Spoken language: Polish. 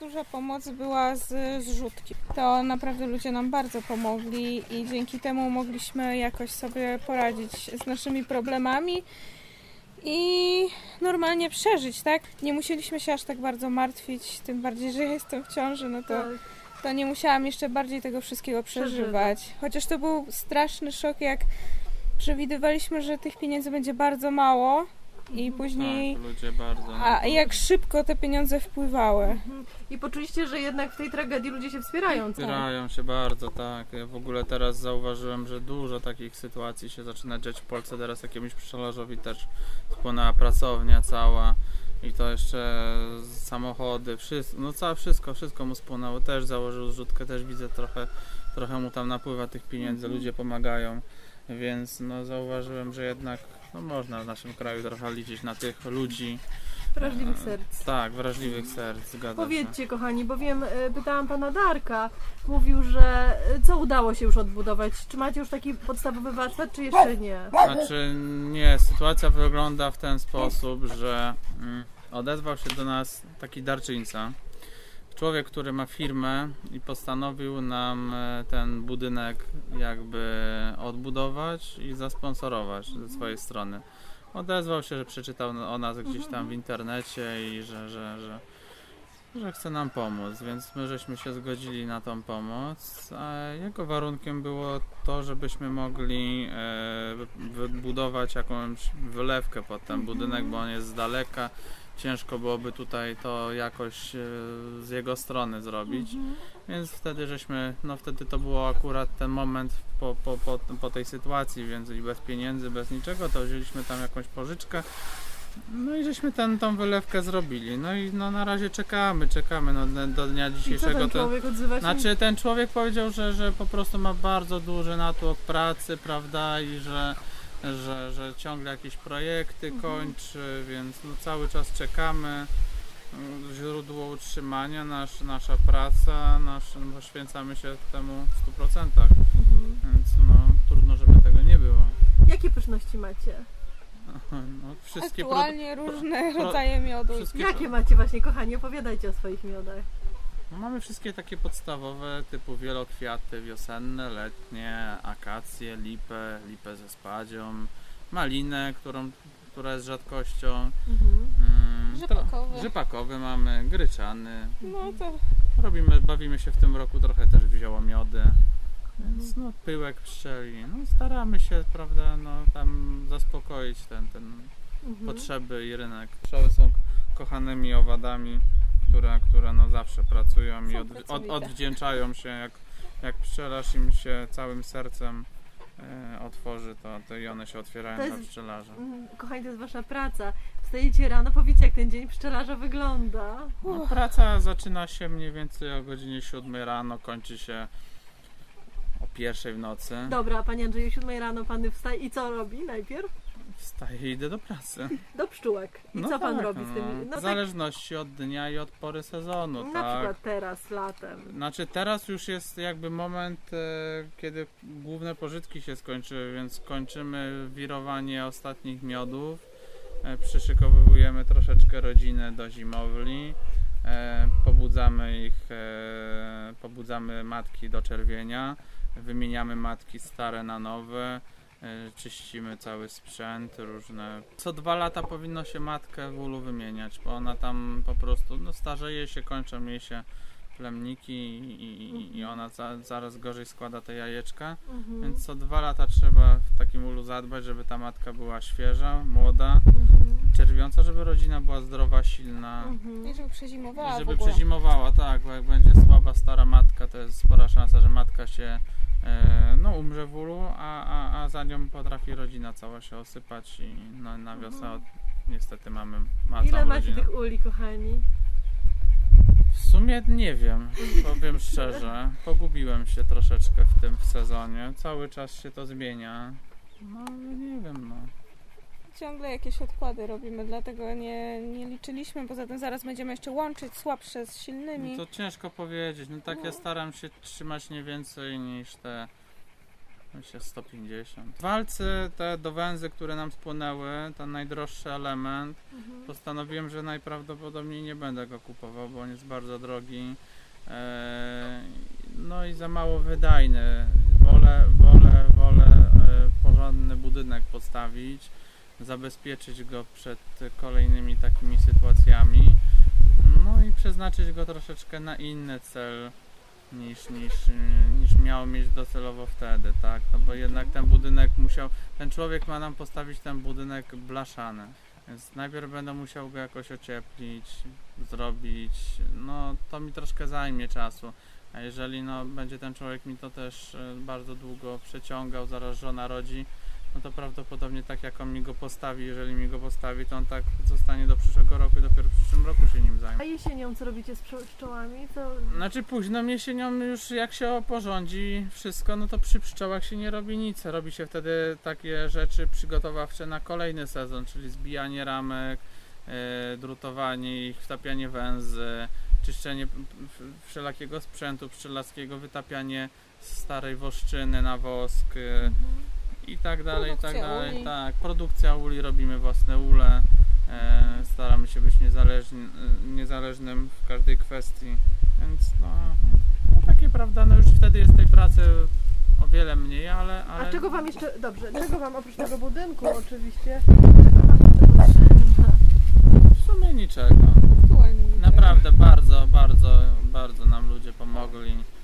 Duża pomoc była z zrzutki. To naprawdę ludzie nam bardzo pomogli i dzięki temu mogliśmy jakoś sobie poradzić z naszymi problemami i normalnie przeżyć, tak? Nie musieliśmy się aż tak bardzo martwić, tym bardziej, że jestem w ciąży, no to nie musiałam jeszcze bardziej tego wszystkiego przeżywać. Chociaż to był straszny szok, jak przewidywaliśmy, że tych pieniędzy będzie bardzo mało i później... Tak, ludzie bardzo... A jak szybko te pieniądze wpływały. I poczuliście, że jednak w tej tragedii ludzie się wspierają. Wspierają się bardzo, tak. Ja w ogóle teraz zauważyłem, że dużo takich sytuacji się zaczyna dziać w Polsce. Teraz jakiemuś pszczelarzowi też spłonęła pracownia cała i to jeszcze samochody, wszystko mu spłonęło. Też założył zrzutkę, też widzę trochę mu tam napływa tych pieniędzy, ludzie pomagają, więc no zauważyłem, że jednak można w naszym kraju trochę liczyć na tych ludzi. Wrażliwych serc. Tak, wrażliwych serc, zgadzam się. Powiedzcie, kochani, bo wiem, pytałam pana Darka, mówił, że co udało się już odbudować? Czy macie już taki podstawowy warsztat, czy jeszcze nie? Znaczy nie, sytuacja wygląda w ten sposób, że odezwał się do nas taki darczyńca. Człowiek, który ma firmę i postanowił nam ten budynek jakby odbudować i zasponsorować ze swojej strony. Odezwał się, że przeczytał o nas gdzieś tam w internecie i że chce nam pomóc, więc my żeśmy się zgodzili na tą pomoc, a jego warunkiem było to, żebyśmy mogli wybudować jakąś wylewkę pod ten budynek, bo on jest z daleka. Ciężko byłoby tutaj to jakoś z jego strony zrobić, więc wtedy to było akurat ten moment po tej sytuacji, więc i bez pieniędzy, bez niczego, to wzięliśmy tam jakąś pożyczkę, no i żeśmy tą wylewkę zrobili, no i na razie czekamy do dnia dzisiejszego. I co ten człowiek odzywa się? Znaczy ten człowiek powiedział, że po prostu ma bardzo duży natłok pracy, prawda, i że ciągle jakieś projekty kończy, więc cały czas czekamy. Źródło utrzymania, nasza praca, poświęcamy się temu w 100%. Więc trudno, żeby tego nie było. Jakie pyszności macie? Wszystkie aktualnie różne rodzaje miodu. Jakie macie właśnie, kochani? Opowiadajcie o swoich miodach. Mamy wszystkie takie podstawowe, typu wielokwiaty, wiosenne, letnie, akacje, lipę ze spadzią, malinę, która jest rzadkością, rzepakowy mamy, gryczany. No to... Bawimy się w tym roku trochę też w ziołomiody, więc pyłek pszczeli. Staramy się, prawda, tam zaspokoić ten potrzeby i rynek. Pszczoły są kochanymi owadami, które zawsze pracują i odwdzięczają się, jak pszczelarz im się całym sercem otworzy, to i one się otwierają dla pszczelarza. Kochani, to jest wasza praca. Wstajecie rano, powiedzcie, jak ten dzień pszczelarza wygląda. Praca zaczyna się mniej więcej o godzinie 7 rano, kończy się o 1 w nocy. Dobra, panie Andrzeju, o 7 rano pan wstaje i co robi najpierw? Wstaję i idę do pracy. Do pszczółek. I co pan robi z tymi? W zależności od dnia i od pory sezonu. Na przykład teraz, latem. Znaczy teraz już jest jakby moment, kiedy główne pożytki się skończyły, więc kończymy wirowanie ostatnich miodów. Przyszykowujemy troszeczkę rodzinę do zimowli. Pobudzamy matki do czerwienia. Wymieniamy matki stare na nowe. Czyścimy cały sprzęt, różne. Co 2 lata powinno się matkę w ulu wymieniać, bo ona tam po prostu starzeje się, kończą jej się plemniki i ona zaraz gorzej składa te jajeczka, więc co 2 lata trzeba w takim ulu zadbać, żeby ta matka była świeża, młoda, czerwiąca, żeby rodzina była zdrowa, silna. I żeby przezimowała. I żeby przezimowała, tak, bo jak będzie słaba stara matka, to jest spora szansa, że matka się umrze w ulu, a za nią potrafi rodzina cała się osypać i na wiosnę niestety ma Ile całą macie rodzinę. tych uli, kochani? W sumie nie wiem, powiem szczerze, pogubiłem się troszeczkę w tym sezonie, cały czas się to zmienia, nie wiem. Ciągle jakieś odkłady robimy, dlatego nie liczyliśmy, poza tym zaraz będziemy jeszcze łączyć słabsze z silnymi. To ciężko powiedzieć, ja staram się trzymać nie więcej niż te myślę 150. Walce, te dowęzy, które nam spłynęły, ten najdroższy element, postanowiłem, że najprawdopodobniej nie będę go kupował, bo on jest bardzo drogi. No i za mało wydajny. Wolę porządny budynek postawić, zabezpieczyć go przed kolejnymi takimi sytuacjami, no i przeznaczyć go troszeczkę na inny cel niż miał mieć docelowo wtedy, tak? No bo jednak ten budynek ten człowiek ma nam postawić ten budynek blaszany. Więc najpierw będę musiał go jakoś ocieplić, zrobić, no to mi troszkę zajmie czasu, a jeżeli będzie ten człowiek mi to też bardzo długo przeciągał, zaraz żona rodzi, no to prawdopodobnie tak jak on mi go postawi, jeżeli mi go postawi, to on tak zostanie do przyszłego roku i dopiero w przyszłym roku się nim zajmie. A jesienią co robicie z pszczołami? Znaczy późną jesienią już jak się oporządzi wszystko, no to przy pszczołach się nie robi nic. Robi się wtedy takie rzeczy przygotowawcze na kolejny sezon, czyli zbijanie ramek, drutowanie ich, wtapianie węzy, czyszczenie wszelakiego sprzętu pszczelarskiego, wytapianie starej woszczyny na wosk i tak dalej, Uli. tak, produkcja uli, robimy własne ule, staramy się być niezależnym w każdej kwestii, więc no takie, prawda, no już wtedy jest tej pracy o wiele mniej, ale... A czego wam jeszcze, dobrze, czego wam oprócz tego budynku oczywiście, czego wam jeszcze potrzeba? W sumie niczego. Aktualnie niczego. Naprawdę bardzo nam ludzie pomogli.